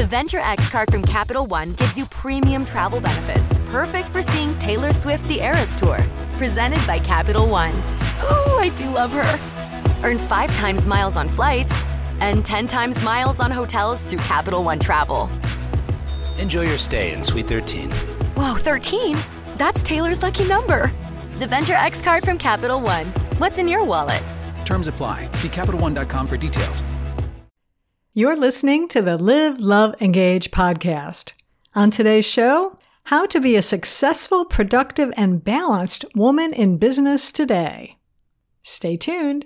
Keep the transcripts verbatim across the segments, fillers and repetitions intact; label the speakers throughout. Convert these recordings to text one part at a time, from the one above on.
Speaker 1: Venture X card from Capital One gives you premium travel benefits, perfect for seeing Taylor Swift The Eras Tour. Presented by Capital One. Oh, I do love her. Earn five times miles on flights and ten times miles on hotels through Capital One Travel.
Speaker 2: Enjoy your stay in Suite thirteen.
Speaker 1: Whoa, thirteen? That's Taylor's lucky number. The Venture X card from Capital One. What's in your wallet?
Speaker 3: Terms apply. See Capital One dot com for details.
Speaker 4: You're listening to the Live, Love, Engage podcast. On today's show, how to be a successful, productive, and balanced woman in business today. Stay tuned.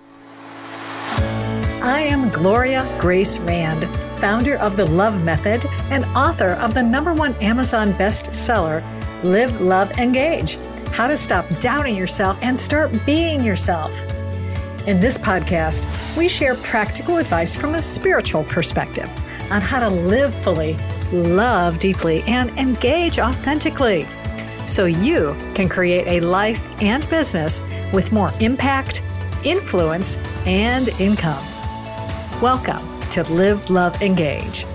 Speaker 4: I am Gloria Grace Rand, founder of The Love Method and author of the number one Amazon bestseller, Live, Love, Engage: How to Stop Doubting Yourself and Start Being Yourself. In this podcast, we share practical advice from a spiritual perspective on how to live fully, love deeply, and engage authentically so you can create a life and business with more impact, influence, and income. Welcome to Live, Love, Engage.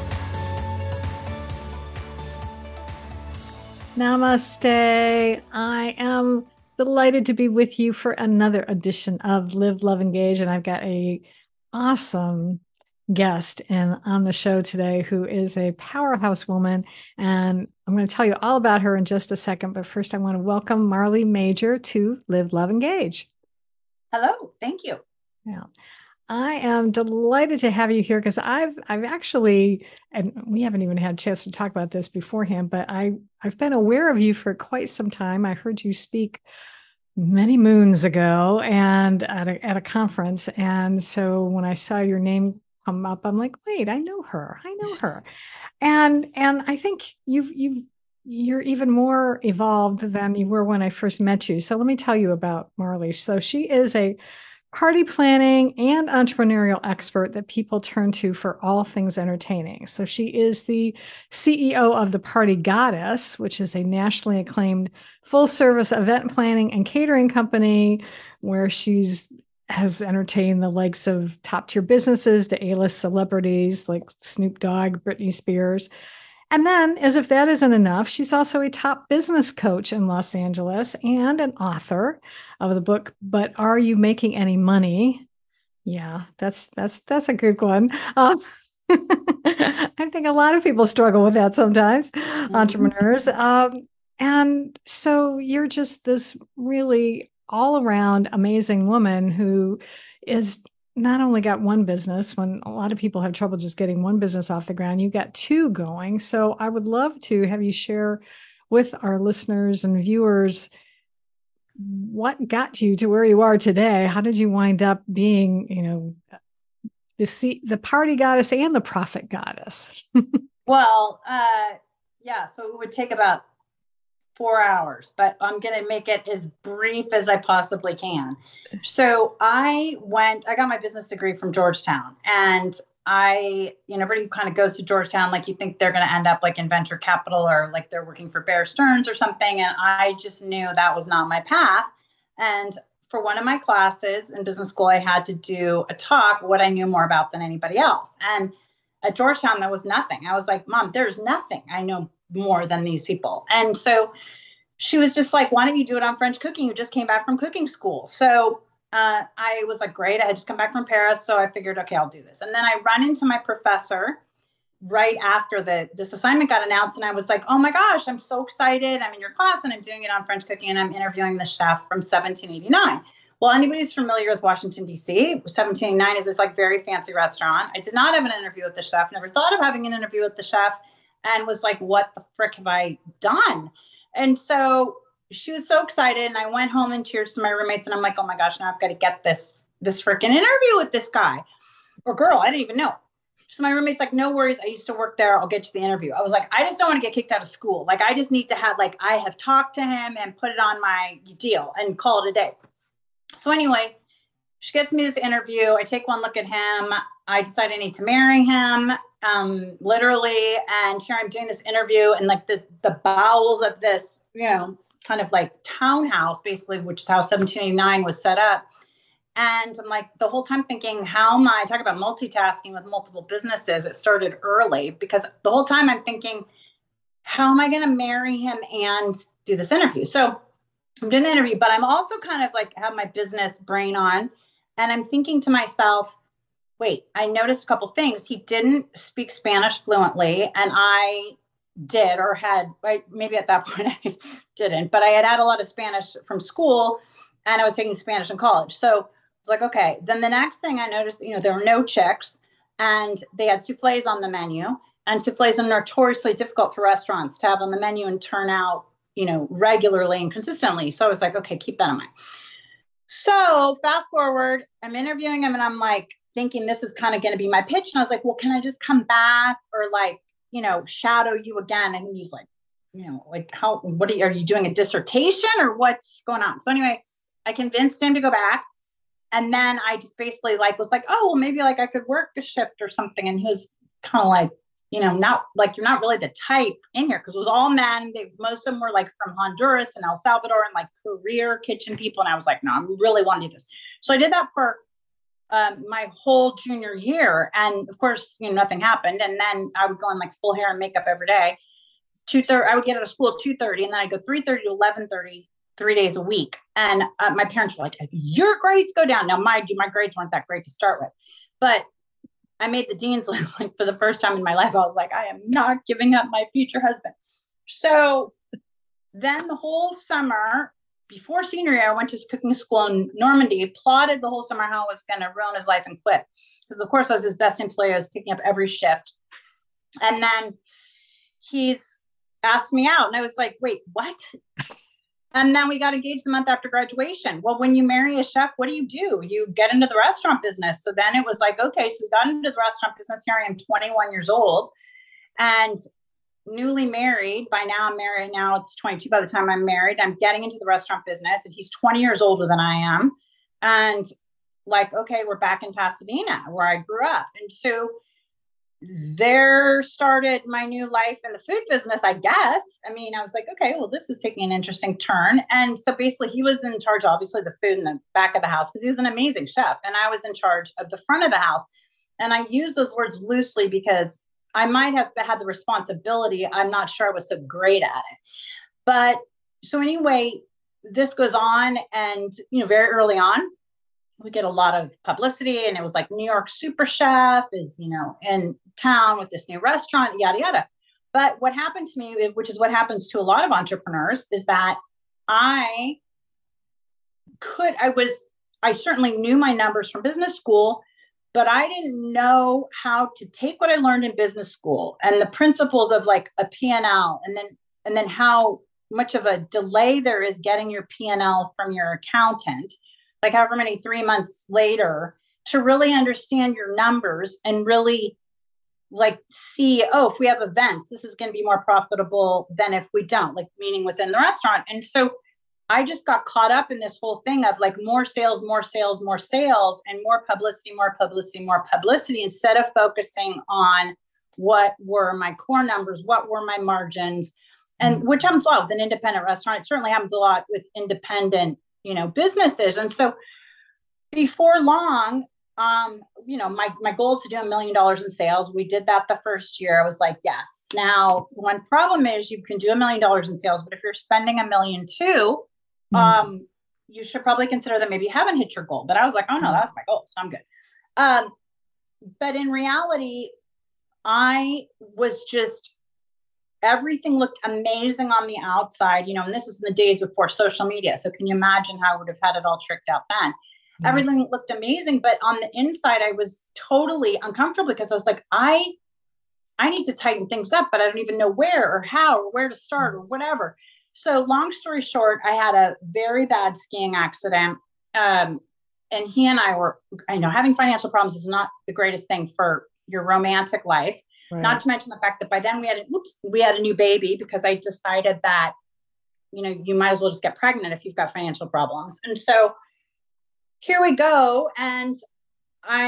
Speaker 4: Namaste. I am delighted to be with you for another edition of Live, Love, Engage. And I've got a awesome guest and on the show today who is a powerhouse woman. And I'm going to tell you all about her in just a second. But first, I want to welcome Marley Major to Live, Love, Engage.
Speaker 5: Hello. Thank you.
Speaker 4: Yeah. I am delighted to have you here because I've I've actually, and we haven't even had a chance to talk about this beforehand, but I, I've been aware of you for quite some time. I heard you speak many moons ago and at a, at a conference. And so when I saw your name come up, I'm like, wait, I know her. I know her. And and I think you've you've you're even more evolved than you were when I first met you. So let me tell you about Marley. So she is a party planning and entrepreneurial expert that people turn to for all things entertaining. So she is the C E O of the Party Goddess, which is a nationally acclaimed full-service event planning and catering company where she's has entertained the likes of top-tier businesses to A-list celebrities like Snoop Dogg, Britney Spears. And then, as if that isn't enough, she's also a top business coach in Los Angeles and an author of the book, But Are You Making Any Money? Yeah, that's that's that's a good one. Uh, I think a lot of people struggle with that sometimes, mm-hmm. entrepreneurs. Um, and so you're just this really all-around amazing woman who is not only got one business, when a lot of people have trouble just getting one business off the ground, you got two going. So I would love to have you share with our listeners and viewers what got you to where you are today. How did you wind up being, you know, the C- the party goddess and the profit goddess?
Speaker 5: Well, uh, yeah, so it would take about four hours, but I'm going to make it as brief as I possibly can. So I went, I got my business degree from Georgetown, and I, you know, everybody who kind of goes to Georgetown, like you think they're going to end up like in venture capital or like they're working for Bear Stearns or something. And I just knew that was not my path. And for one of my classes in business school, I had to do a talk, what I knew more about than anybody else. And at Georgetown, there was nothing. I was like, Mom, there's nothing I know more than these people. And so she was just like, why don't you do it on French cooking? You just came back from cooking school. So uh, I was like, great. I had just come back from Paris. So I figured, okay, I'll do this. And then I run into my professor right after the this assignment got announced. And I was like, oh my gosh, I'm so excited. I'm in your class and I'm doing it on French cooking and I'm interviewing the chef from seventeen eighty-nine. Well, anybody who's familiar with Washington, D C, seventeen eighty-nine is this like very fancy restaurant. I did not have an interview with the chef, never thought of having an interview with the chef, and was like, what the frick have I done? And so she was so excited, and I went home in tears to my roommates, and I'm like, oh my gosh, now I've got to get this, this freaking interview with this guy or girl. I didn't even know. So my roommate's like, no worries. I used to work there. I'll get you the interview. I was like, I just don't want to get kicked out of school. Like, I just need to have, like, I have talked to him and put it on my deal and call it a day. So anyway, she gets me this interview. I take one look at him. I decide I need to marry him, um, literally. And here I'm doing this interview in like this, the bowels of this, you know, kind of like townhouse, basically, which is how seventeen eighty-nine was set up. And I'm like, the whole time thinking, how am I talking about multitasking with multiple businesses? It started early because the whole time I'm thinking, how am I going to marry him and do this interview? So I'm doing the interview, but I'm also kind of like have my business brain on. And I'm thinking to myself, wait, I noticed a couple things. He didn't speak Spanish fluently, and I did, or had, right, maybe at that point I didn't, but I had had a lot of Spanish from school, and I was taking Spanish in college. So I was like, okay. Then the next thing I noticed, you know, there were no chicks, and they had souffles on the menu, and souffles are notoriously difficult for restaurants to have on the menu and turn out, you know, regularly and consistently. So I was like, okay, keep that in mind. So fast forward, I'm interviewing him, and I'm like thinking this is kind of going to be my pitch. And I was like, well, can I just come back or like, you know, shadow you again? And he's like, you know, like how, what are you, are you doing a dissertation or what's going on? So anyway, I convinced him to go back. And then I just basically like, was like, oh, well, maybe like I could work a shift or something. And he was kind of like, you know, not like, you're not really the type in here. Cause it was all men. They, most of them were like from Honduras and El Salvador and like career kitchen people. And I was like, no, I really want to do this. So I did that for um, my whole junior year. And of course, you know, nothing happened. And then I would go in like full hair and makeup every day. two thirty, I would get out of school at two thirty, and then I'd go three thirty to eleven thirty, three days a week. And uh, my parents were like, your grades go down. Now, my, my grades weren't that great to start with, but I made the dean's list like for the first time in my life. I was like, I am not giving up my future husband. So then the whole summer before senior year, I went to cooking school in Normandy, plotted the whole summer how I was going to ruin his life and quit. Because of course I was his best employee. I was picking up every shift. And then he's asked me out, and I was like, wait, what? And then we got engaged the month after graduation. Well, when you marry a chef, what do you do? You get into the restaurant business. So then it was like, okay, so we got into the restaurant business. Here I am, twenty-one years old and newly married. By now I'm married. Now it's twenty-two. By the time I'm married, I'm getting into the restaurant business, and he's twenty years older than I am. And like, okay, we're back in Pasadena where I grew up. And so there started my new life in the food business, I guess. I mean, I was like, okay, well, this is taking an interesting turn. And so basically he was in charge, obviously, the food in the back of the house because he was an amazing chef. And I was in charge of the front of the house. And I use those words loosely because I might have had the responsibility. I'm not sure I was so great at it. But so anyway, this goes on, and, you know, very early on, we get a lot of publicity, and it was like New York super chef is, you know, in town with this new restaurant, yada, yada. But what happened to me, which is what happens to a lot of entrepreneurs, is that I could, I was, I certainly knew my numbers from business school, but I didn't know how to take what I learned in business school and the principles of like a P and L, and then, and then how much of a delay there is getting your P and L from your accountant, like however many three months later, to really understand your numbers and really like see, oh, if we have events, this is going to be more profitable than if we don't, like meaning within the restaurant. And so I just got caught up in this whole thing of like more sales, more sales, more sales, and more publicity, more publicity, more publicity, instead of focusing on what were my core numbers, what were my margins, and which happens a lot with an independent restaurant. It certainly happens a lot with independent, you know, businesses. And so before long, um, you know, my, my goal is to do a million dollars in sales. We did that the first year. I was like, yes. Now, one problem is you can do a million dollars in sales, but if you're spending a million too, mm-hmm. um, you should probably consider that maybe you haven't hit your goal. But I was like, oh no, that's my goal. So I'm good. Um, but in reality, I was just, everything looked amazing on the outside, you know, and this is in the days before social media. So can you imagine how I would have had it all tricked out then? Mm-hmm. Everything looked amazing, but on the inside, I was totally uncomfortable because I was like, I, I need to tighten things up, but I don't even know where or how or where to start or whatever. So long story short, I had a very bad skiing accident. Um, and he and I were, I know having financial problems is not the greatest thing for your romantic life. Right. Not to mention the fact that by then we had, a, oops, we had a new baby because I decided that, you know, you might as well just get pregnant if you've got financial problems. And so here we go. And I'm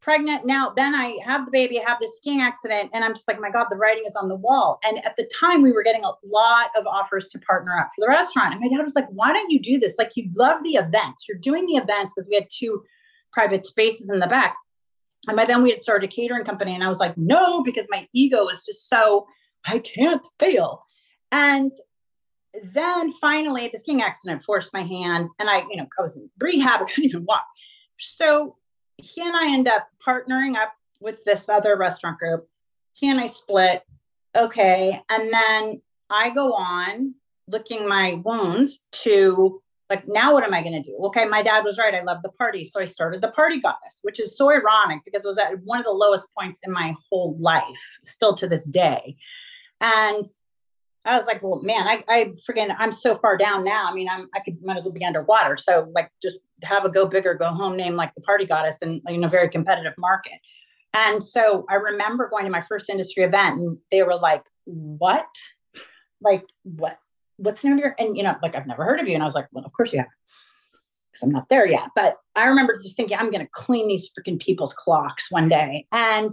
Speaker 5: pregnant. Now, then I have the baby, I have this skiing accident, and I'm just like, my God, the writing is on the wall. And at the time we were getting a lot of offers to partner up for the restaurant. And my dad was like, why don't you do this? Like, you love the events. You're doing the events, because we had two private spaces in the back. And by then we had started a catering company. And I was like, no, because my ego is just so, I can't fail. And then finally the skiing accident forced my hand, and I, you know, I was in rehab. I couldn't even walk. So he and I end up partnering up with this other restaurant group. He and I split. Okay. And then I go on licking my wounds to like, now what am I going to do? Okay. My dad was right. I love the party. So I started the Party Goddess, which is so ironic because it was at one of the lowest points in my whole life, still to this day. And I was like, well, man, I, I freaking, I'm so far down now. I mean, I'm, I could, might as well be underwater. So like, just have a go big or go home name, like the Party Goddess, in, in a very competitive market. And so I remember going to my first industry event, and they were like, what? Like, what, what's the name of your, and you know, like, I've never heard of you. And I was like, well, of course you have, because I'm not there yet. But I remember just thinking, I'm going to clean these freaking people's clocks one day. And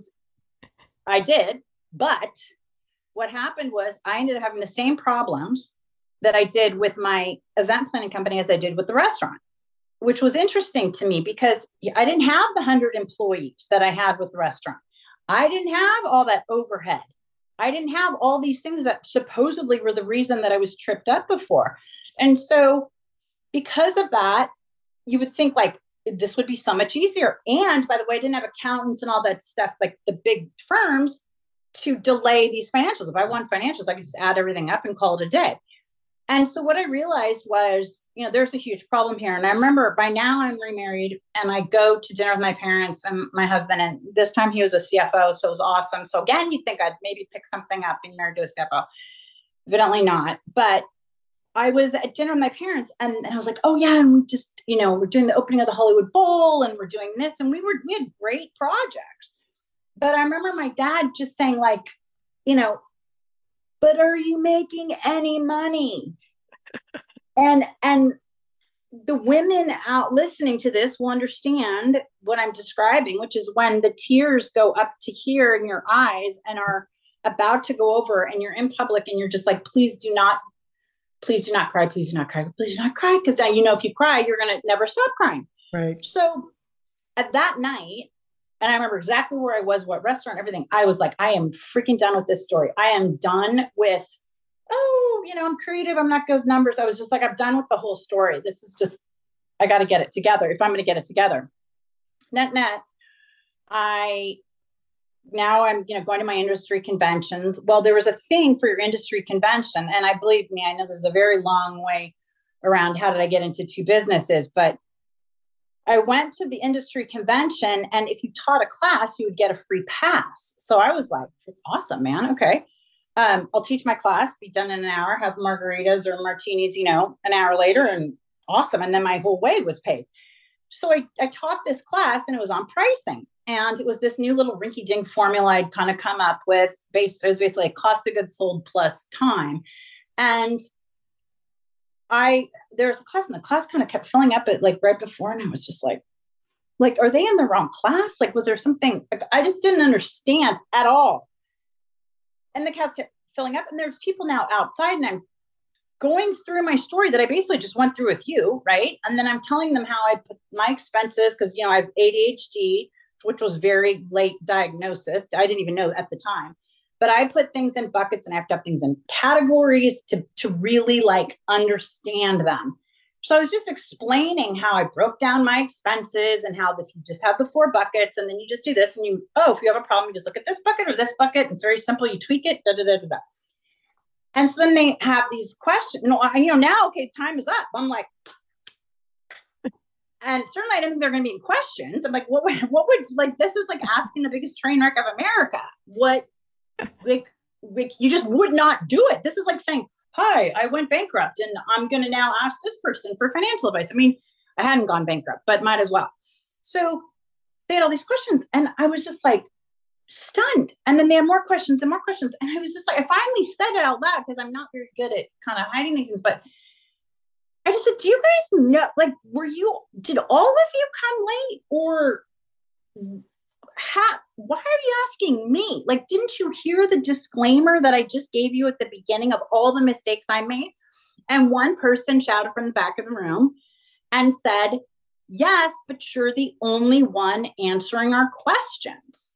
Speaker 5: I did, but what happened was I ended up having the same problems that I did with my event planning company as I did with the restaurant, which was interesting to me because I didn't have the hundred employees that I had with the restaurant. I didn't have all that overhead. I didn't have all these things that supposedly were the reason that I was tripped up before. And so because of that, you would think like this would be so much easier. And by the way, I didn't have accountants and all that stuff, like the big firms, to delay these financials. If I want financials, I could just add everything up and call it a day. And so what I realized was, you know, there's a huge problem here. And I remember by now I'm remarried, and I go to dinner with my parents and my husband. And this time he was a C F O. So it was awesome. So again, you'd think I'd maybe pick something up being married to a C F O. Evidently not. But I was at dinner with my parents, and, and I was like, oh yeah. And we just, you know, we're doing the opening of the Hollywood Bowl, and we're doing this. And we were, we had great projects. But I remember my dad just saying like, you know, but are you making any money? and, and the women out listening to this will understand what I'm describing, which is when the tears go up to here in your eyes and are about to go over, and you're in public and you're just like, please do not, please do not cry. Please do not cry. Please do not cry. Cause you know, if you cry, you're going to never stop crying.
Speaker 4: Right.
Speaker 5: So at that night, and I remember exactly where I was, what restaurant, everything. I was like, I am freaking done with this story. I am done with, oh, you know, I'm creative. I'm not good with numbers. I was just like, I'm done with the whole story. This is just, I got to get it together if I'm going to get it together. Net, net, I, now I'm, you know, going to my industry conventions. Well, there was a thing for your industry convention. And I believe me, I know this is a very long way around how did I get into two businesses, but I went to the industry convention, and if you taught a class, you would get a free pass. So I was like, awesome, man. Okay. Um, I'll teach my class, be done in an hour, have margaritas or martinis, you know, an hour later, and awesome. And then my whole way was paid. So I, I taught this class, and it was on pricing. And it was this new little rinky dink formula I'd kind of come up with based, it was basically a cost of goods sold plus time. And I, there was a class, and the class kind of kept filling up at like right before. And I was just like, like, are they in the wrong class? Like, was there something, like, I just didn't understand at all. And the class kept filling up, and there's people now outside, and I'm going through my story that I basically just went through with you. Right. And then I'm telling them how I put my expenses, cause you know, I have A D H D, which was very late diagnosis. I didn't even know at the time. But I put things in buckets, and I have to have things in categories to, to really like understand them. So I was just explaining how I broke down my expenses, and how if you just have the four buckets, and then you just do this, and you, oh, if you have a problem, you just look at this bucket or this bucket. And it's very simple. You tweak it, da, da, da, da, da. And so then they have these questions, you know, you know, now, okay, time is up. I'm like, and certainly I didn't think there were going to be any questions. I'm like, what would, what would, like, this is like asking the biggest train wreck of America. What, like, like, you just would not do it. This is like saying, hi, I went bankrupt, and I'm going to now ask this person for financial advice. I mean, I hadn't gone bankrupt, but might as well. So they had all these questions, and I was just like stunned. And then they had more questions and more questions. And I was just like, I finally said it out loud, because I'm not very good at kind of hiding these things, but I just said, do you guys know, like, were you, did all of you come late, or ha- why are you asking me? Like, didn't you hear the disclaimer that I just gave you at the beginning of all the mistakes I made? And one person shouted from the back of the room and said, yes, but you're the only one answering our questions.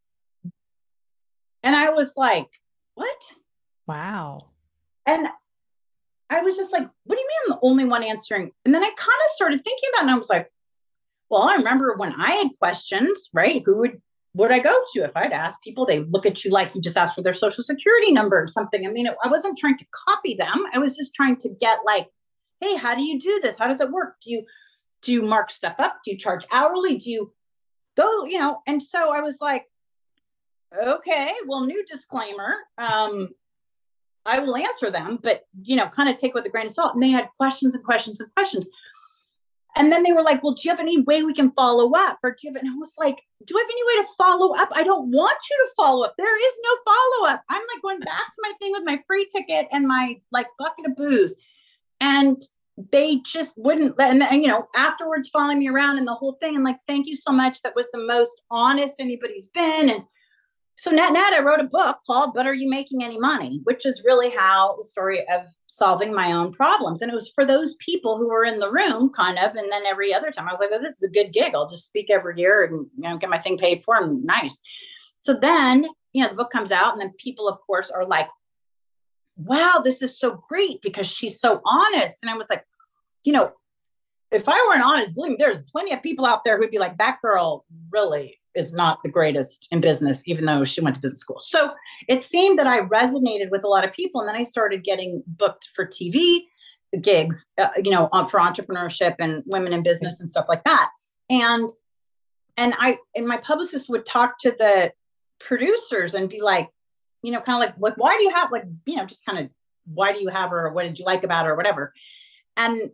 Speaker 5: And I was like, what?
Speaker 4: Wow.
Speaker 5: And I was just like, what do you mean I'm the only one answering? And then I kind of started thinking about it, and I was like, well, I remember when I had questions, right? Who would would I go to if I'd ask people? They look at you like you just asked for their social security number or something. I mean, it, I wasn't trying to copy them. I was just trying to get like, hey, how do you do this? How does it work? Do you do you mark stuff up? Do you charge hourly? Do you go, you know? And so I was like, okay, well, new disclaimer. Um, I will answer them, but, you know, kind of take with a grain of salt. And they had questions and questions and questions. And then they were like, well, do you have any way we can follow up? Or do you have, and I was like, do I have any way to follow up? I don't want you to follow up. There is no follow up. I'm like going back to my thing with my free ticket and my like bucket of booze. And they just wouldn't let, and, and you know, afterwards following me around and the whole thing. And like, thank you so much. That was the most honest anybody's been. And so net net, I wrote a book called But Are You Making Any Money? Which is really how the story of solving my own problems. And it was for those people who were in the room kind of. And then every other time I was like, oh, this is a good gig. I'll just speak every year and, you know, get my thing paid for and nice. So then, you know, the book comes out and then people, of course, are like, wow, this is so great because she's so honest. And I was like, you know, if I weren't honest, believe me, there's plenty of people out there who'd be like, that girl really is not the greatest in business, even though she went to business school. So it seemed that I resonated with a lot of people. And then I started getting booked for T V gigs, uh, you know, on, for entrepreneurship and women in business and stuff like that. And, and I, and my publicist would talk to the producers and be like, you know, kind of like, like, why do you have like, you know, just kind of, why do you have her? Or what did you like about her or whatever? And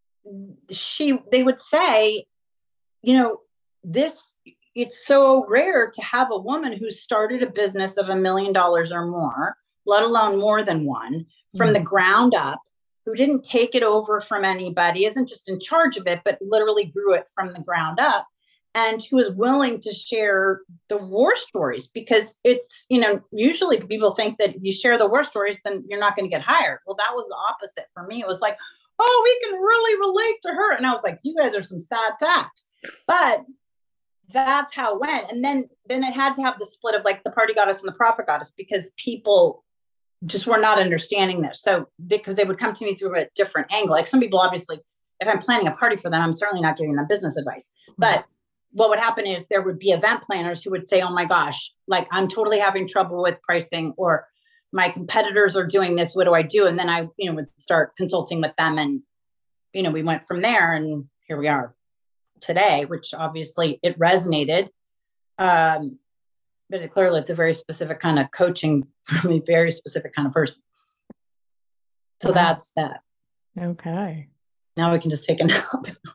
Speaker 5: she, they would say, you know, this, it's so rare to have a woman who started a business of a million dollars or more, let alone more than one, from mm. the ground up, who didn't take it over from anybody, isn't just in charge of it, but literally grew it from the ground up, and who is willing to share the war stories. Because it's, you know, usually people think that if you share the war stories, then you're not going to get hired. Well, that was the opposite for me. It was like, oh, we can really relate to her. And I was like, you guys are some sad sacks. But that's how it went. And then, then it had to have the split of like the party goddess and the profit goddess, because people just were not understanding this. So because they would come to me through a different angle. Like some people, obviously, if I'm planning a party for them, I'm certainly not giving them business advice. Mm-hmm. But what would happen is there would be event planners who would say, oh my gosh, like I'm totally having trouble with pricing, or my competitors are doing this. What do I do? And then I, you know, would start consulting with them. And, you know, we went from there, and here we are today, which obviously it resonated. Um, but it, clearly it's a very specific kind of coaching from a very specific kind of person. So wow. That's that.
Speaker 4: Okay.
Speaker 5: Now we can just take a nap.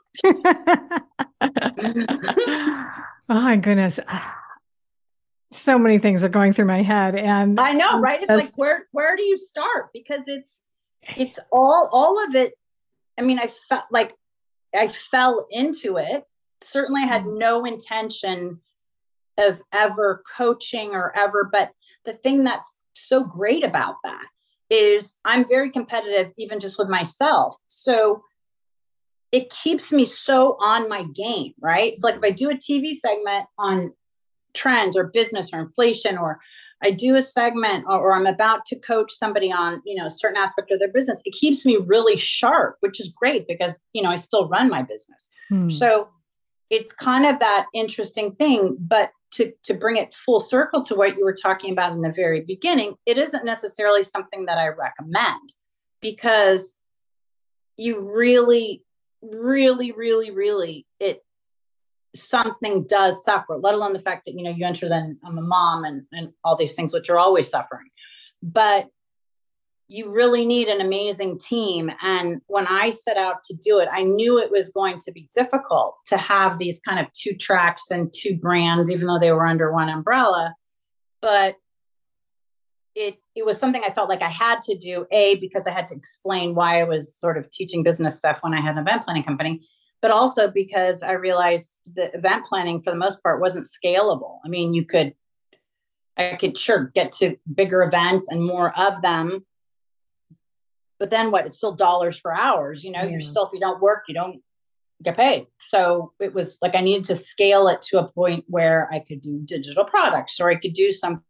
Speaker 4: Oh my goodness. So many things are going through my head, and
Speaker 5: I know, right? It's like, where, where do you start? Because it's, it's all, all of it. I mean, I felt like I fell into it. Certainly I had no intention of ever coaching or ever, but the thing that's so great about that is I'm very competitive, even just with myself. So it keeps me so on my game, right? It's like if I do a T V segment on trends or business or inflation, or I do a segment or, or I'm about to coach somebody on, you know, a certain aspect of their business, it keeps me really sharp, which is great because, you know, I still run my business. Hmm. So it's kind of that interesting thing, but to, to bring it full circle to what you were talking about in the very beginning, it isn't necessarily something that I recommend, because you really, really, really, really, it, something does suffer, let alone the fact that, you know, you enter then I'm a mom and, and all these things, which are always suffering, but you really need an amazing team. And when I set out to do it, I knew it was going to be difficult to have these kind of two tracks and two brands, even though they were under one umbrella, but it, it was something I felt like I had to do, A, because I had to explain why I was sort of teaching business stuff when I had an event planning company. but also because I realized the event planning for the most part wasn't scalable. I mean, you could, I could sure get to bigger events and more of them, but then what? It's still dollars for hours. You know, yeah. You're still, if you don't work, you don't get paid. So it was like I needed to scale it to a point where I could do digital products, or I could do some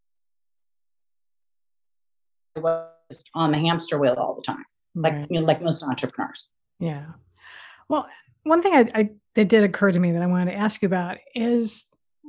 Speaker 5: on the hamster wheel all the time, like right. you know, like most entrepreneurs.
Speaker 4: Yeah. Well, one thing I, I that did occur to me that I wanted to ask you about is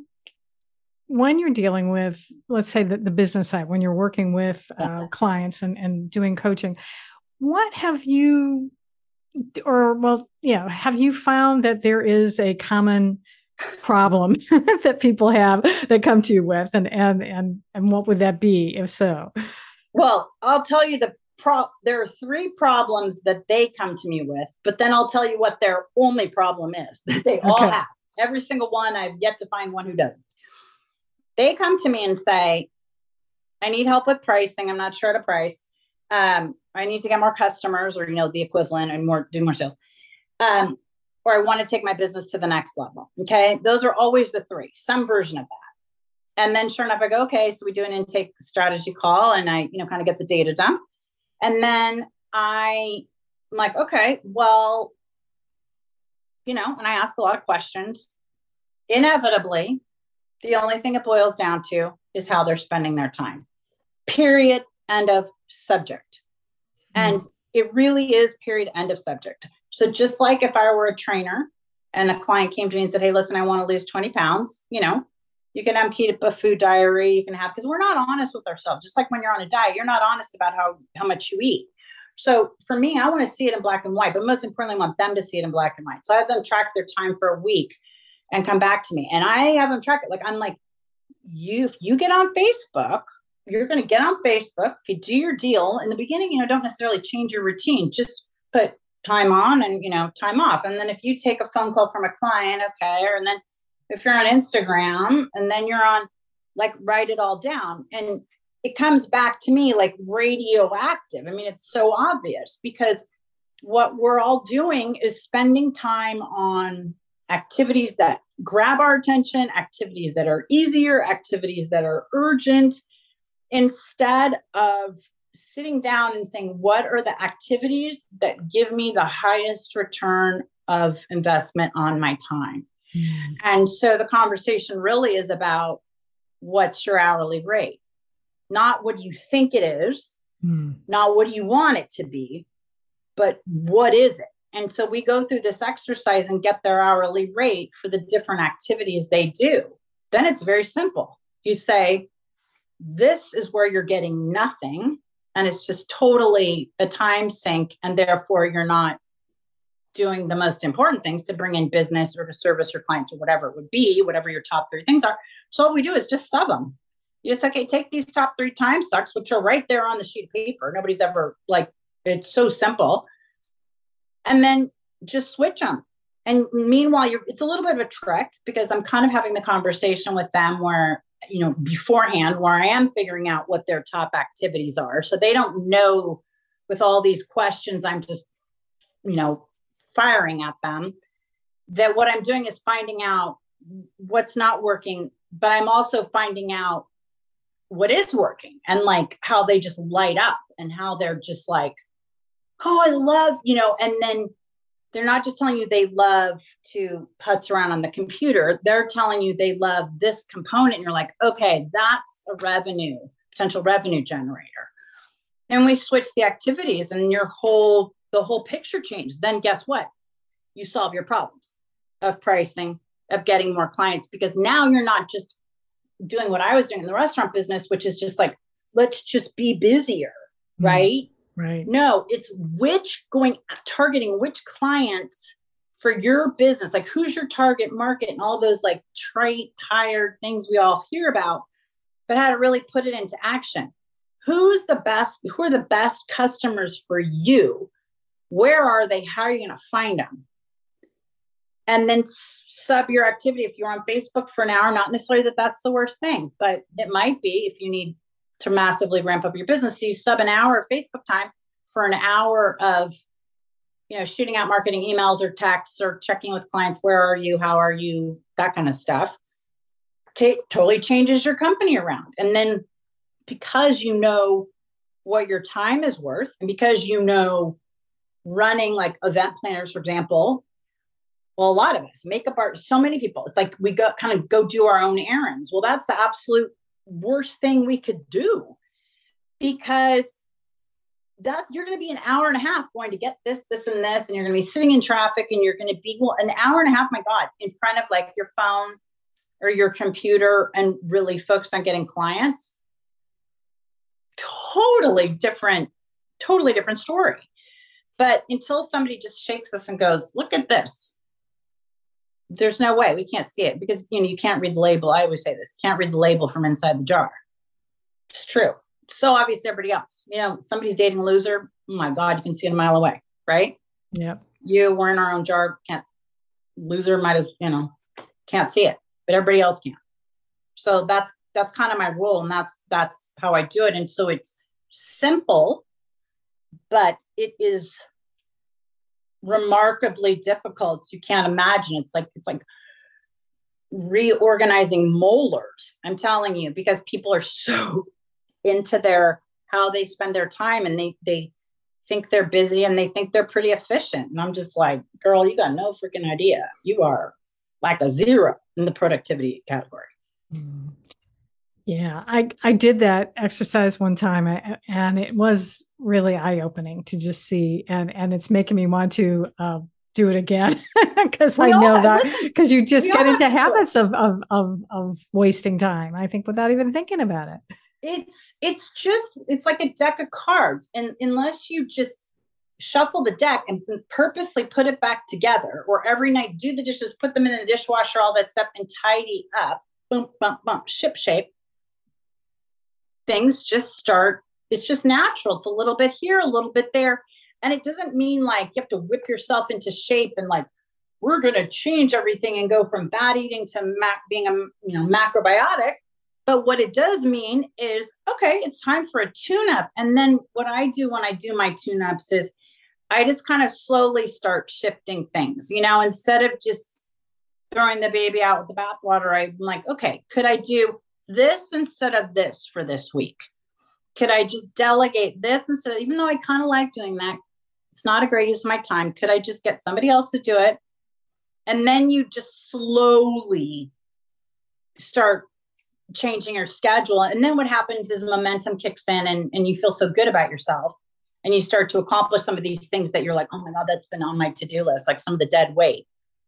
Speaker 4: when you're dealing with, let's say, the, the business side, when you're working with uh, clients and, and doing coaching, what have you, or well, yeah, have you found that there is a common problem that people have that come to you with, and and and and what would that be, if so?
Speaker 5: Well, I'll tell you the pro. There are three problems that they come to me with, but then I'll tell you what their only problem is that they okay. all have. Every single one. I've yet to find one who doesn't. They come to me and say, "I need help with pricing. I'm not sure how to price. Um, I need to get more customers, or you know, the equivalent, and more do more sales. Um, or I want to take my business to the next level." Okay, those are always the three. Some version of that. And then sure enough, I go, okay, so we do an intake strategy call, and I, you know, kind of get the data done. And then I, I'm like, okay, well, you know, and I ask a lot of questions. Inevitably, the only thing it boils down to is how they're spending their time. Period. End of subject. Mm-hmm. And it really is period. End of subject. So just like if I were a trainer and a client came to me and said, hey, listen, I want to lose twenty pounds, you know, you can um, keep a food diary, you can have, because we're not honest with ourselves. Just like when you're on a diet, you're not honest about how, how much you eat. So for me, I want to see it in black and white, but most importantly, I want them to see it in black and white. So I have them track their time for a week and come back to me. And I have them track it. Like, I'm like, you, if you get on Facebook, you're going to get on Facebook, you do your deal. In the beginning, you know, don't necessarily change your routine, just put time on and, you know, time off. And then if you take a phone call from a client, okay. Or, and then if you're on Instagram and then you're on, like, write it all down. And it comes back to me like radioactive. I mean, it's so obvious because what we're all doing is spending time on activities that grab our attention, activities that are easier, activities that are urgent, instead of sitting down and saying, what are the activities that give me the highest return of investment on my time? Mm. And so the conversation really is about, what's your hourly rate? Not what you think it is, mm. not what do you want it to be, but what is it? And so we go through this exercise and get their hourly rate for the different activities they do. Then it's very simple. You say, this is where you're getting nothing, and it's just totally a time sink, and therefore you're not doing the most important things to bring in business or to service your clients or whatever it would be, whatever your top three things are. So all we do is just sub them. You just, okay, take these top three time sucks, which are right there on the sheet of paper. Nobody's ever, like, it's so simple. And then just switch them. And meanwhile, you're, it's a little bit of a trick because I'm kind of having the conversation with them where, you know, beforehand, where I am figuring out what their top activities are. So they don't know with all these questions, I'm just, you know, firing at them, that what I'm doing is finding out what's not working, but I'm also finding out what is working and like how they just light up and how they're just like, oh, I love, you know, and then they're not just telling you they love to putz around on the computer. They're telling you they love this component. And you're like, okay, that's a revenue, potential revenue generator. And we switch the activities and your whole, the whole picture changes. Then guess what? You solve your problems of pricing, of getting more clients, because now you're not just doing what I was doing in the restaurant business, which is just like, let's just be busier, mm, right?
Speaker 4: Right.
Speaker 5: No, it's which going, targeting which clients for your business, like who's your target market and all those like trite, tired things we all hear about, but how to really put it into action. Who's the best, who are the best customers for you? Where are they? How are you going to find them? And then sub your activity. If you're on Facebook for an hour, not necessarily that that's the worst thing, but it might be if you need to massively ramp up your business. So you sub an hour of Facebook time for an hour of you know, shooting out marketing emails or texts or checking with clients, where are you, how are you, that kind of stuff, t- totally changes your company around. And then because you know what your time is worth, and because you know running like event planners, for example, well, a lot of us, makeup artists, so many people, it's like we go kind of go do our own errands. Well, that's the absolute worst thing we could do, because that you're going to be an hour and a half going to get this, this, and this, and you're going to be sitting in traffic, and you're going to be well, an hour and a half, my God, in front of like your phone or your computer and really focused on getting clients. Totally different, totally different story. But until somebody just shakes us and goes, look at this, there's no way we can't see it, because, you know, you can't read the label. I always say this, you can't read the label from inside the jar. It's true. So obvious to everybody else, you know, somebody's dating a loser. Oh my God, you can see it a mile away, right?
Speaker 4: Yeah.
Speaker 5: You, we're in our own jar. Can't, loser might as, you know, can't see it, but everybody else can. So that's, that's kind of my role. And that's, that's how I do it. And so it's simple, but it is remarkably difficult. You can't imagine. It's like, it's like reorganizing molars. I'm telling you, because people are so into their, how they spend their time, and they, they think they're busy and they think they're pretty efficient. And I'm just like, girl, you got no freaking idea. You are like a zero in the productivity category.
Speaker 4: Mm. Yeah, I, I did that exercise one time, I, and it was really eye-opening to just see, and, and it's making me want to uh, do it again, because I know all, that because you just get into habits of, of, of, of wasting time, I think, without even thinking about it.
Speaker 5: It's, it's just, it's like a deck of cards. And unless you just shuffle the deck and purposely put it back together, or every night do the dishes, put them in the dishwasher, all that stuff, and tidy up, boom, bump, bump, ship shape, things just start, it's just natural. It's a little bit here, a little bit there. And it doesn't mean like you have to whip yourself into shape and like, we're going to change everything and go from bad eating to mac being a, you know, macrobiotic. But what it does mean is, okay, it's time for a tune-up. And then what I do when I do my tune-ups is I just kind of slowly start shifting things, you know, instead of just throwing the baby out with the bathwater. I'm like, okay, could I do this instead of this for this week? Could I just delegate this instead of, even though I kind of like doing that, it's not a great use of my time. Could I just get somebody else to do it? And then you just slowly start changing your schedule. And then what happens is momentum kicks in, and, and you feel so good about yourself, and you start to accomplish some of these things that you're like, oh my God, that's been on my to-do list, like some of the dead weight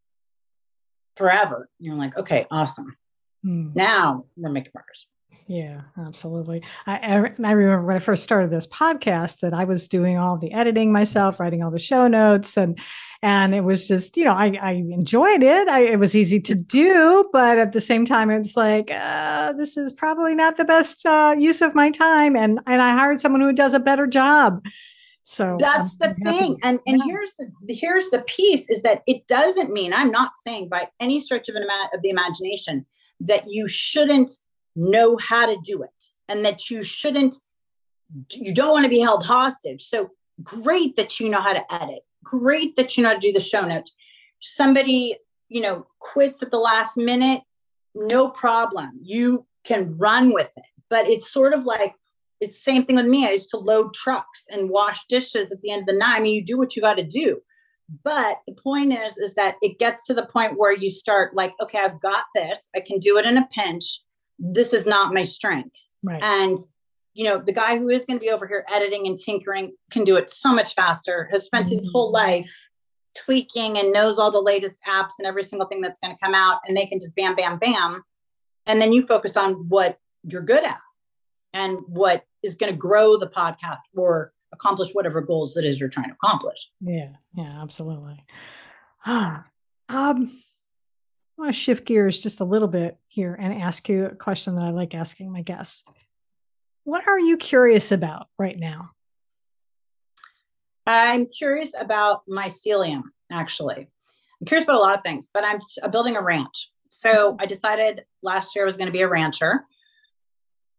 Speaker 5: forever. And you're like, okay, awesome. Hmm. Now we're making progress.
Speaker 4: Yeah, absolutely. I, I remember when I first started this podcast that I was doing all the editing myself, writing all the show notes, and and it was just, you know, I, I enjoyed it. I, it was easy to do, but at the same time, it's like, uh, this is probably not the best uh, use of my time. And and I hired someone who does a better job. So
Speaker 5: that's I'm the thing. And and yeah. here's the here's the piece is that it doesn't mean, I'm not saying by any stretch of, an, of the imagination that you shouldn't know how to do it, and that you shouldn't, you don't want to be held hostage. So great that you know how to edit. Great that you know how to do the show notes. Somebody, you know, quits at the last minute, no problem. You can run with it. But it's sort of like, it's the same thing with me. I used to load trucks and wash dishes at the end of the night. I mean, you do what you got to do. But the point is, is that it gets to the point where you start like, okay, I've got this. I can do it in a pinch. This is not my strength. Right. And, you know, the guy who is going to be over here editing and tinkering can do it so much faster, has spent mm-hmm. his whole life tweaking and knows all the latest apps and every single thing that's going to come out, and they can just bam, bam, bam. And then you focus on what you're good at and what is going to grow the podcast or accomplish whatever goals it is you're trying to accomplish.
Speaker 4: Yeah. Yeah, absolutely. Ah, um, I want to shift gears just a little bit here and ask you a question that I like asking my guests. What are you curious about right now?
Speaker 5: I'm curious about mycelium, actually. I'm curious about a lot of things, but I'm, I'm building a ranch. So I decided last year I was going to be a rancher.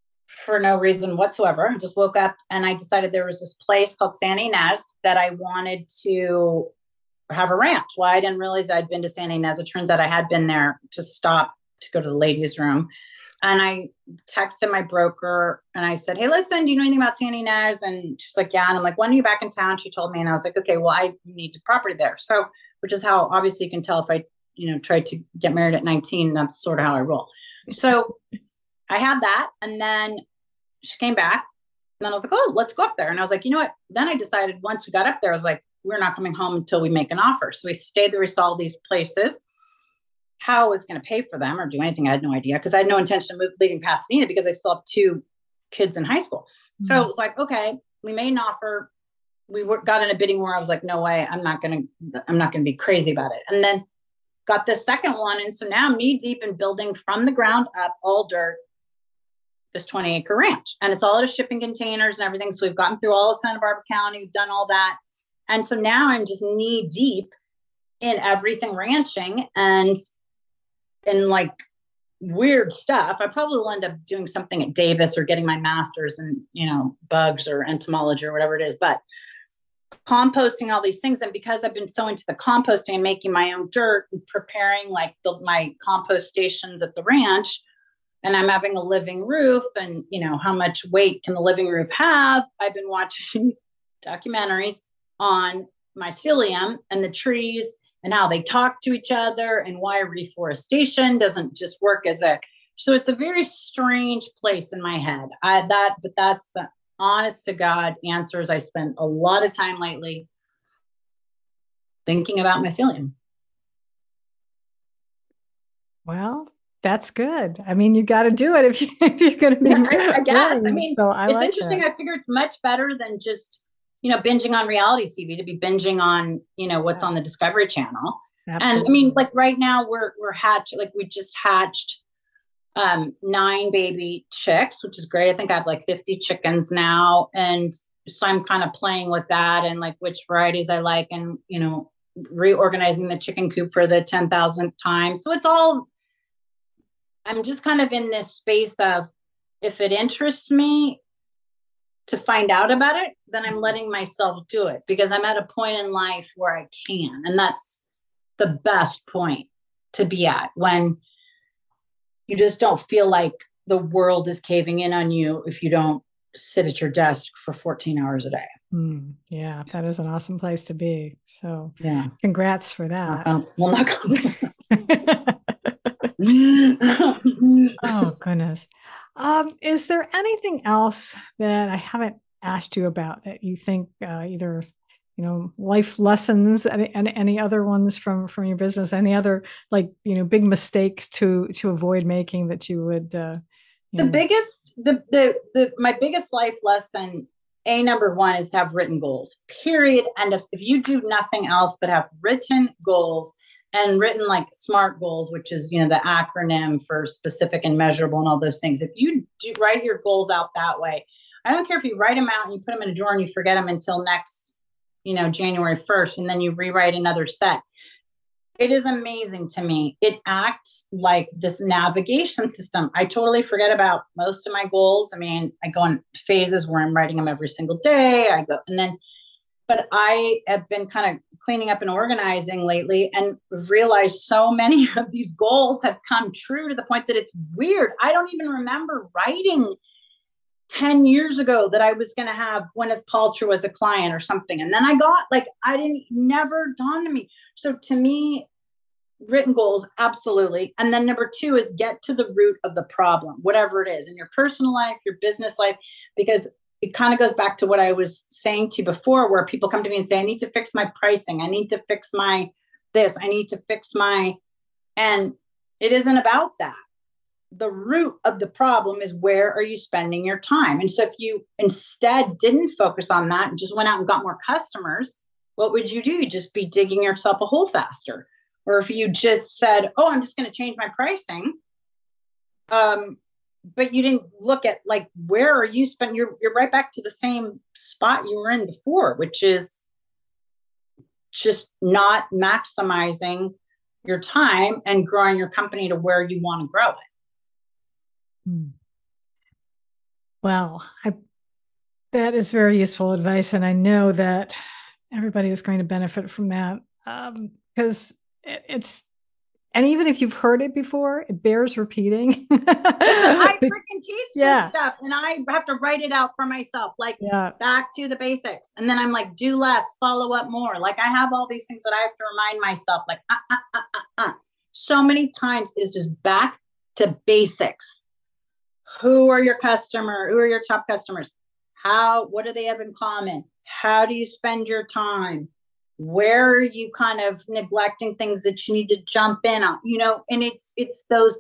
Speaker 5: for no reason whatsoever. I just woke up and I decided there was this place called Santa Ynez that I wanted to have a ranch. Well, I didn't realize I'd been to Santa Ynez. It turns out I had been there to stop to go to the ladies' room. And I texted my broker and I said, hey, listen, do you know anything about Santa Ynez? And she's like, yeah. And I'm like, when are you back in town? She told me, and I was like, okay, well, I need the property there. So, which is how obviously you can tell if I, you know, tried to get married at nineteen, that's sort of how I roll. So I had that. And then she came back and then I was like, oh, let's go up there. And I was like, you know what? Then I decided once we got up there, I was like, we're not coming home until we make an offer. So we stayed there. We saw all these places. How I was going to pay for them or do anything, I had no idea, because I had no intention of move, leaving Pasadena because I still have two kids in high school. Mm-hmm. So it was like, okay, we made an offer. We were, got in a bidding war. I was like, no way, I'm not going to, I'm not going to be crazy about it. And then got the second one. And so now knee deep in building from the ground up, all dirt, this twenty acre ranch. And it's all out of shipping containers and everything. So we've gotten through all of Santa Barbara County. We've done all that. And so now I'm just knee deep in everything ranching and and like weird stuff. I probably will end up doing something at Davis or getting my master's in, you know, bugs or entomology or whatever it is, but composting all these things. And because I've been so into the composting and making my own dirt and preparing like the, my compost stations at the ranch, and I'm having a living roof and, you know, how much weight can the living roof have? I've been watching documentaries on mycelium and the trees and how they talk to each other and why reforestation doesn't just work as a, so it's a very strange place in my head. I, that, but that's the honest to God answers. I spent a lot of time lately thinking about mycelium.
Speaker 4: Well, that's good. I mean, you got to do it if, you, if you're going to be.
Speaker 5: Yeah, I, I guess.
Speaker 4: Willing.
Speaker 5: I mean,
Speaker 4: so I
Speaker 5: it's
Speaker 4: like
Speaker 5: interesting.
Speaker 4: that.
Speaker 5: I figure it's much better than just, you know, binging on reality T V, to be binging on, you know, what's yeah. on the Discovery Channel. Absolutely. And I mean, like right now we're, we're hatched, like we just hatched um, nine baby chicks, which is great. I think I have like fifty chickens now. And so I'm kind of playing with that and like which varieties I like and, you know, reorganizing the chicken coop for the ten thousandth time. So it's all, I'm just kind of in this space of, if it interests me to find out about it, then I'm letting myself do it because I'm at a point in life where I can. And that's the best point to be at, when you just don't feel like the world is caving in on you if you don't sit at your desk for fourteen hours a day.
Speaker 4: Mm, yeah, that is an awesome place to be. So
Speaker 5: yeah,
Speaker 4: congrats for that.
Speaker 5: Um, well, not
Speaker 4: oh, goodness. Um, is there anything else that I haven't asked you about that you think uh, either, you know, life lessons and any, any other ones from, from your business, any other like, you know, big mistakes to, to avoid making that you would, uh, you
Speaker 5: the
Speaker 4: know.
Speaker 5: biggest, the, the, the, my biggest life lesson, a number one, is to have written goals, period. And if, if you do nothing else but have written goals, and written like SMART goals, which is, you know, the acronym for specific and measurable and all those things. If you do write your goals out that way, I don't care if you write them out and you put them in a drawer and you forget them until next, you know, January first, and then you rewrite another set. It is amazing to me. It acts like this navigation system. I totally forget about most of my goals. I mean, I go in phases where I'm writing them every single day. I go, and then, but I have been kind of cleaning up and organizing lately and realized so many of these goals have come true to the point that it's weird. I don't even remember writing ten years ago that I was going to have Gwyneth Paltrow as a client or something. And then I got like, I didn't, never dawned on me. So to me, written goals, absolutely. And then number two is get to the root of the problem, whatever it is in your personal life, your business life, because it kind of goes back to what I was saying to you before, where people come to me and say, I need to fix my pricing. I need to fix my this. I need to fix my, and it isn't about that. The root of the problem is, where are you spending your time? And so if you instead didn't focus on that and just went out and got more customers, what would you do? You'd just be digging yourself a hole faster. Or if you just said, oh, I'm just going to change my pricing, um, but you didn't look at like, where are you spending? You're, you're right back to the same spot you were in before, which is just not maximizing your time and growing your company to where you want to grow it.
Speaker 4: Hmm. Well, I, that is very useful advice. And I know that everybody is going to benefit from that um, because it, it's, and even if you've heard it before, it bears repeating.
Speaker 5: Listen, I freaking teach
Speaker 4: yeah.
Speaker 5: this stuff and I have to write it out for myself, like
Speaker 4: yeah.
Speaker 5: back to the basics. And then I'm like, do less, follow up more. Like I have all these things that I have to remind myself, like, uh, uh, uh, uh, uh. so many times is just back to basics. Who are your customer? Who are your top customers? How, what do they have in common? How do you spend your time? Where are you kind of neglecting things that you need to jump in on? You know, and it's, it's those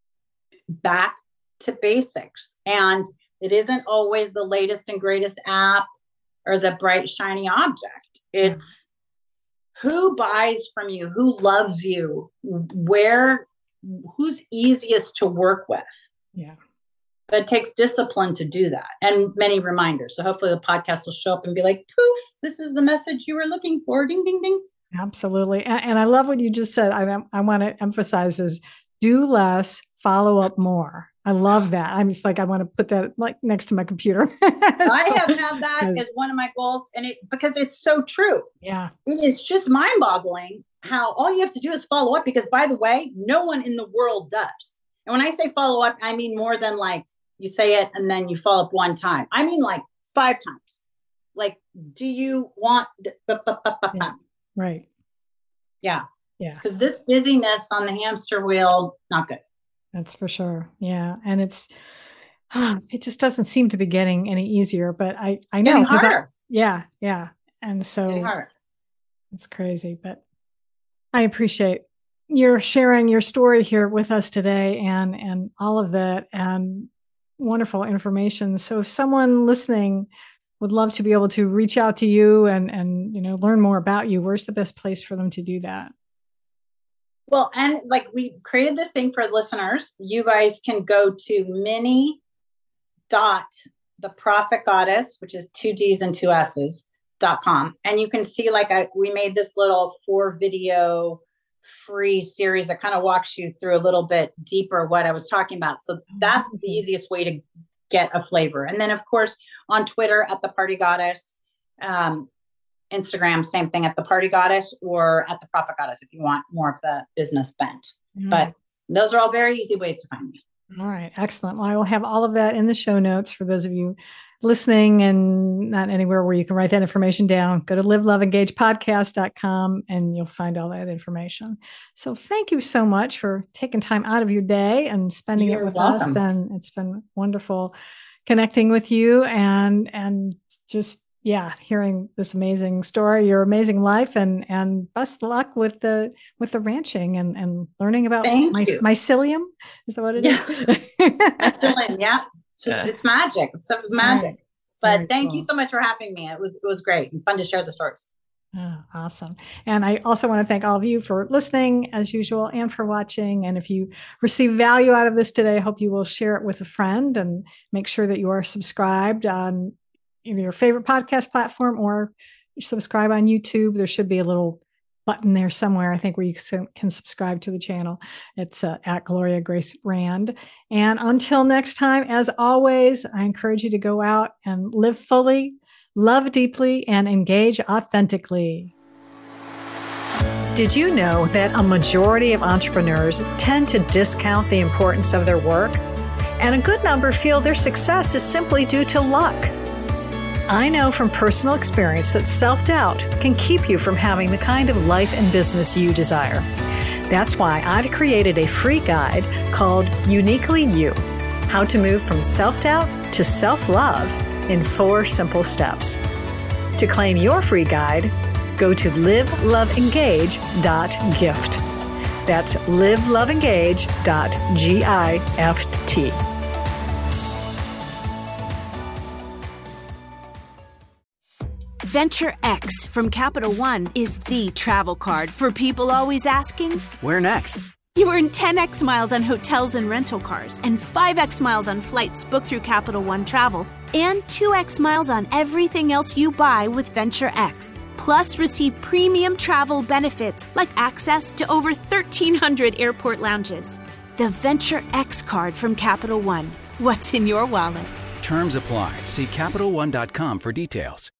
Speaker 5: back to basics. And it isn't always the latest and greatest app or the bright, shiny object. It's who buys from you, who loves you, where, who's easiest to work with.
Speaker 4: Yeah.
Speaker 5: But it takes discipline to do that and many reminders. So hopefully the podcast will show up and be like, poof, this is the message you were looking for. Ding, ding, ding.
Speaker 4: Absolutely. And, and I love what you just said. I, I want to emphasize is do less, follow up more. I love that. I'm just like, I want to put that like next to my computer. so,
Speaker 5: I have had that as one of my goals and it, because it's so true.
Speaker 4: Yeah.
Speaker 5: It is just mind boggling how all you have to do is follow up because by the way, no one in the world does. And when I say follow up, I mean more than like, you say it and then you follow up one time. I mean like five times. Like, do you want...
Speaker 4: Yeah. Right.
Speaker 5: Yeah.
Speaker 4: Yeah.
Speaker 5: Because this busyness on the hamster wheel, not good.
Speaker 4: That's for sure. Yeah. And it's, it just doesn't seem to be getting any easier, but I, I know.
Speaker 5: Getting harder.
Speaker 4: I, yeah. Yeah. And so it's crazy, but I appreciate your sharing your story here with us today and, and all of that. And wonderful information. So if someone listening would love to be able to reach out to you and, and, you know, learn more about you, where's the best place for them to do that?
Speaker 5: Well, and like we created this thing for listeners, you guys can go to mini dot the profit goddess, which is two D's and two S's dot com. And you can see like I, we made this little four video free series that kind of walks you through a little bit deeper what I was talking about. So that's the easiest way to get a flavor. And then of course on Twitter at the Party Goddess, um, Instagram, same thing at the Party Goddess or at the Profit Goddess if you want more of the business bent. Mm. But those are all very easy ways to find me.
Speaker 4: All right. Excellent. Well, I will have all of that in the show notes for those of you listening and not anywhere where you can write that information down. Go to live love engage podcast dot com and you'll find all that information. So thank you so much for taking time out of your day and spending You're it with welcome. us. And it's been wonderful connecting with you and, and just, yeah, hearing this amazing story, your amazing life, and and best luck with the with the ranching and, and learning about my, mycelium. Is that what it
Speaker 5: yes.
Speaker 4: is?
Speaker 5: Mycelium, yeah. It's, just, it's magic. It's stuff is magic. Right. But Very thank cool. you so much for having me. It was it was great and fun to share the stories.
Speaker 4: Oh, awesome. And I also want to thank all of you for listening as usual and for watching. And if you receive value out of this today, I hope you will share it with a friend and make sure that you are subscribed on either your favorite podcast platform or subscribe on YouTube. There should be a little button there somewhere, I think, where you can subscribe to the channel. It's uh, at Gloria Grace Rand. And until next time, as always, I encourage you to go out and live fully, love deeply, and engage authentically. Did you know that a majority of entrepreneurs tend to discount the importance of their work? And a good number feel their success is simply due to luck. I know from personal experience that self-doubt can keep you from having the kind of life and business you desire. That's why I've created a free guide called Uniquely You, How to Move from Self-Doubt to Self-Love in Four Simple Steps. To claim your free guide, go to live love engage dot gift. That's live love engage dot gift.
Speaker 6: Venture X from Capital One is the travel card for people always asking,
Speaker 3: where next?
Speaker 6: You earn ten x miles on hotels and rental cars, and five x miles on flights booked through Capital One Travel, and two x miles on everything else you buy with Venture X. Plus, receive premium travel benefits like access to over thirteen hundred airport lounges. The Venture X card from Capital One. What's in your wallet?
Speaker 3: Terms apply. See Capital One dot com for details.